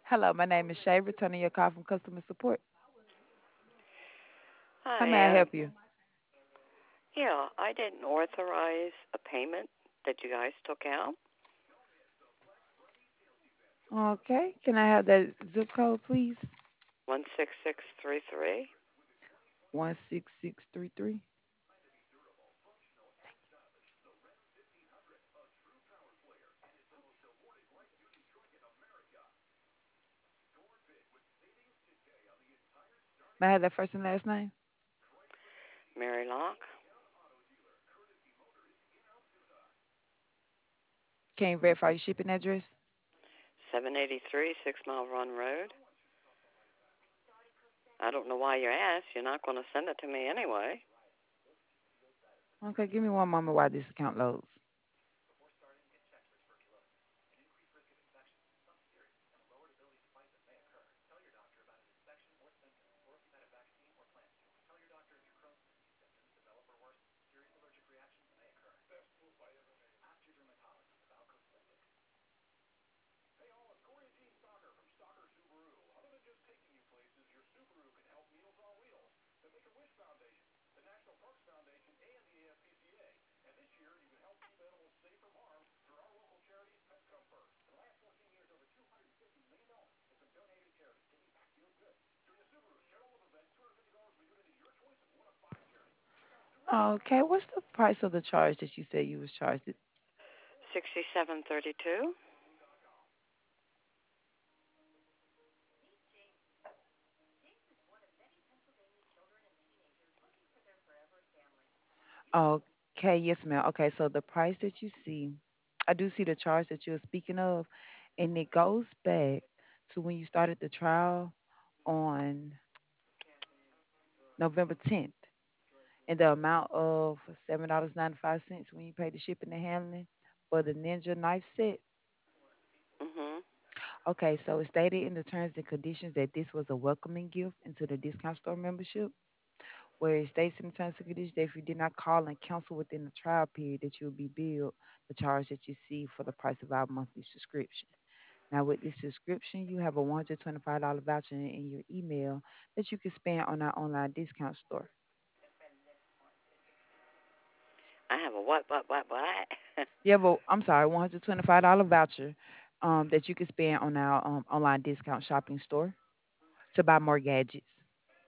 Hello, my name is Shay, returning your call from customer support. How may I Hi, help you? yeah, I didn't authorize a payment that you guys took out. Okay, can I have that zip code, please? 16633. 16633. May I have that first and last name? Mary Locke, Can you verify your shipping address? 783 Six Mile Run Road. I don't know why you asked. You're not going to send it to me anyway. Okay, give me one moment while this account loads. Okay, what's the price of the charge that you said you was charged? 6732. Okay, yes, ma'am. Okay, so the price that you see, I do see the charge that you're speaking of, and it goes back to when you started the trial on November 10th. And the amount of $7.95 when you pay the shipping and handling for the Ninja knife set. Mhm. Okay, so it stated in the terms and conditions that this was a welcoming gift into the discount store membership, where it states in the terms and conditions that if you did not call and cancel within the trial period, that you will be billed the charge that you see for the price of our monthly subscription. Now, with this subscription, you have a $125 voucher in your email that you can spend on our online discount store. I have a what? Yeah, but I'm sorry, $125 voucher that you can spend on our online discount shopping store to buy more gadgets.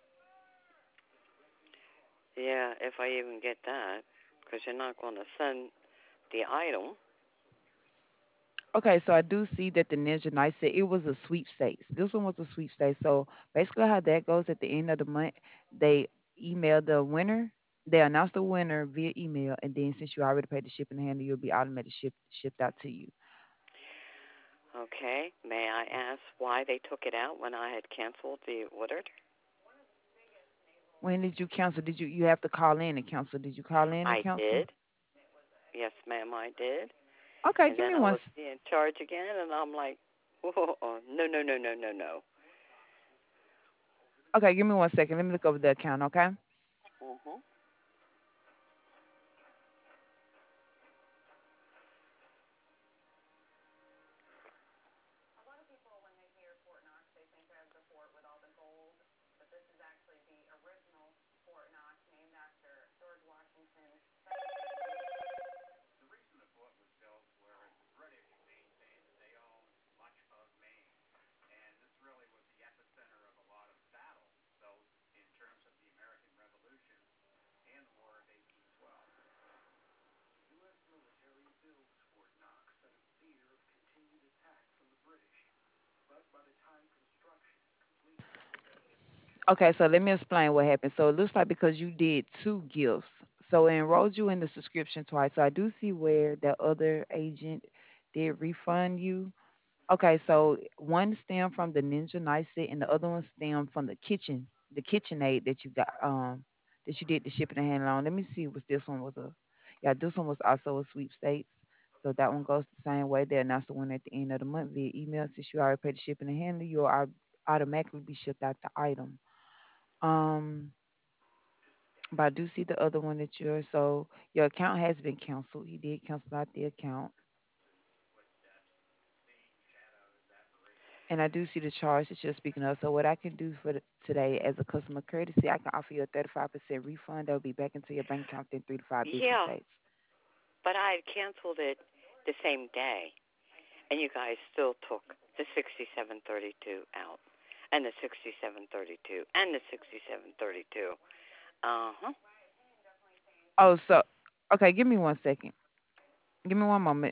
Yeah, if I even get that, because you're not going to send the item. Okay, so I do see that the Ninja Knight said it was a sweepstakes. This one was a sweepstakes. So basically, how that goes at the end of the month, they email the winner. They announce the winner via email, and then since you already paid the shipping and handle, you'll be automatically shipped out to you. Okay. May I ask why they took it out when I had canceled the order? When did you cancel? Did you have to call in and cancel? Did you call in and I cancel? did. Yes, ma'am, I did. Okay, And give then me I one. was being charged again, and I'm like, whoa, no, no, no, no, no, no. Okay, give me 1 second. Let me look over the account. Okay. Mhm. Okay, so let me explain what happened. So it looks like because you did two gifts, so it enrolled you in the subscription twice. So I do see where the other agent did refund you. Okay, so one stemmed from the Ninja Night set, and the other one stemmed from the KitchenAid that you got, that you did the shipping and handling on. Let me see, was this one was a, yeah, this one was also a sweepstakes. So that one goes the same way. They announce the one at the end of the month via email. Since you already paid the shipping and handling, you'll automatically be shipped out the item. Um, but I do see the other one that you're, so your account has been canceled. He did cancel out the account. And I do see the charge that you're speaking of. So what I can do for today as a customer courtesy, I can offer you a 35% refund that will be back into your bank account within 3 to 5 business Yeah, days. but I had canceled it the same day, and you guys still took the 6732 out, and the 6732, and the 6732. Uh huh. Oh, so okay, give me 1 second. Give me one moment.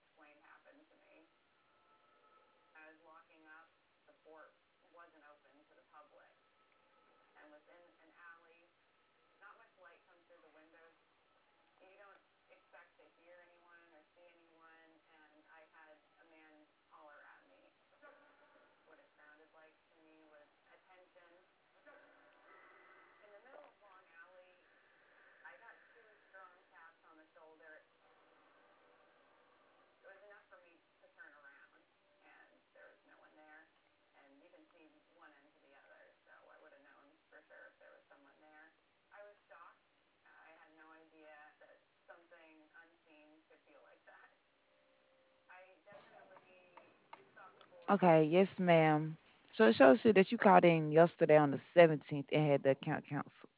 Okay, yes, ma'am. So it shows you that you called in yesterday on the 17th and had the account canceled.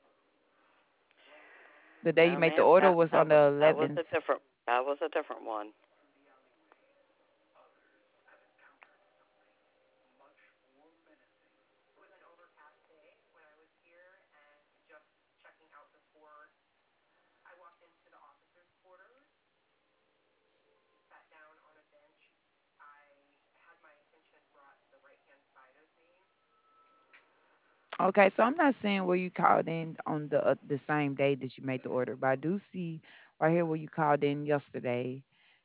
The day you No, made the ma'am. order That was that on the was that was a 11th. different that was a different one. Okay, so I'm not saying where you called in on the same day that you made the order, but I do see right here where you called in yesterday,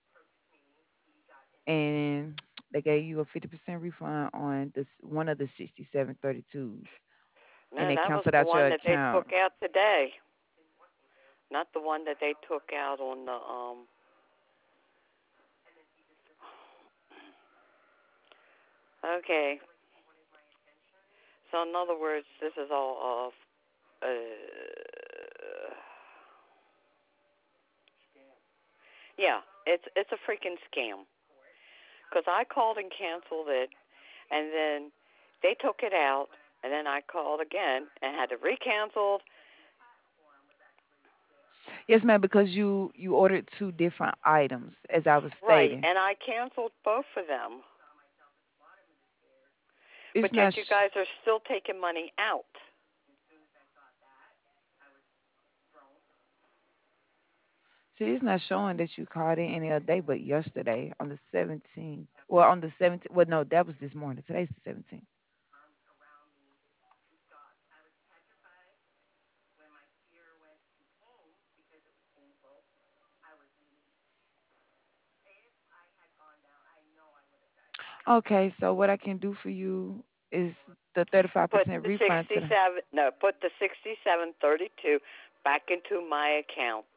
and they gave you a 50% refund on this one of the 6732s, and No, they that was canceled the out your one that they account. took out today, not the one that they took out on the Okay. So in other words, this is all off. Uh, yeah, it's a freaking scam. Because I called and canceled it, and then they took it out, and then I called again and had to recancel. Yes, ma'am, because you ordered two different items, as I was Right, stating. and I canceled both of them, It's but not. yet you guys are still taking money out. See, it's not showing that you called in any other day but yesterday on the 17th. Well, on the 17th. Well, no, that was this morning. Today's the 17th. Okay, so what I can do for you is the Put 35% the refund today. 67, no, put the 6732 back into my account.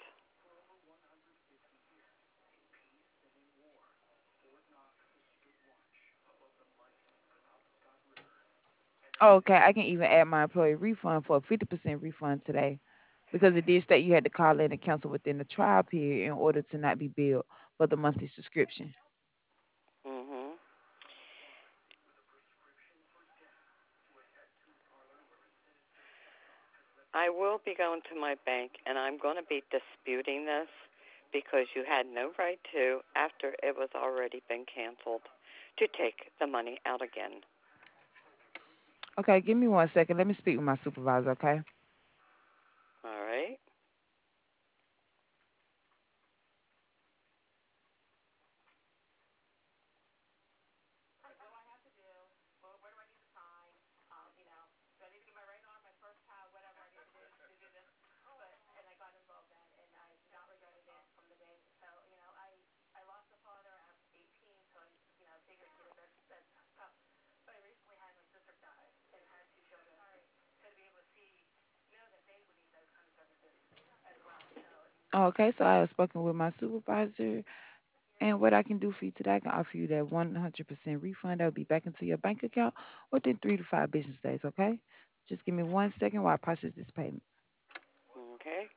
Okay, I can even add my employee refund for a 50% refund today because it did state you had to call in and cancel within the trial period in order to not be billed for the monthly subscription. Mhm. I will be going to my bank and I'm going to be disputing this because you had no right to, after it was already been canceled, to take the money out again. Okay, give me 1 second. Let me speak with my supervisor, okay? All right? Okay, so I have spoken with my supervisor. And what I can do for you today, I can offer you that 100% refund that will be back into your bank account within 3 to 5 business days, okay? Just give me 1 second while I process this payment. Okay.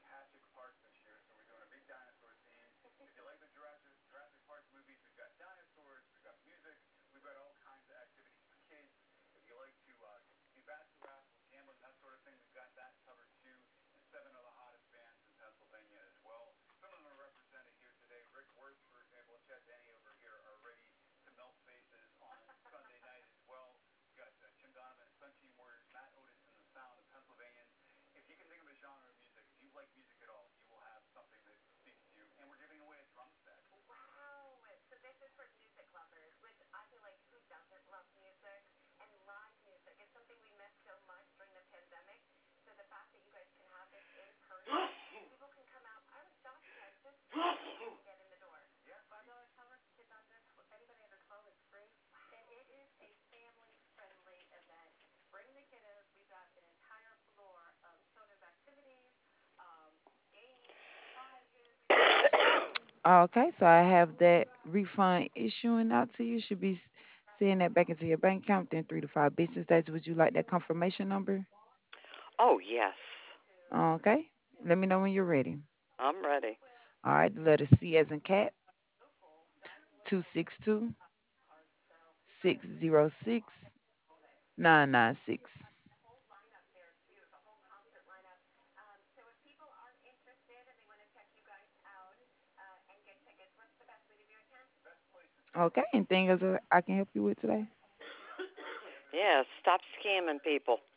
Okay, so I have that refund issuing out to you. Should be seeing that back into your bank account within 3 to 5 business days. Would you like that confirmation number? Oh, yes. Okay, let me know when you're ready. I'm ready. All right, the letter C as in cat, 262-606-996. Okay, anything else I can help you with today? Yeah, stop scamming people.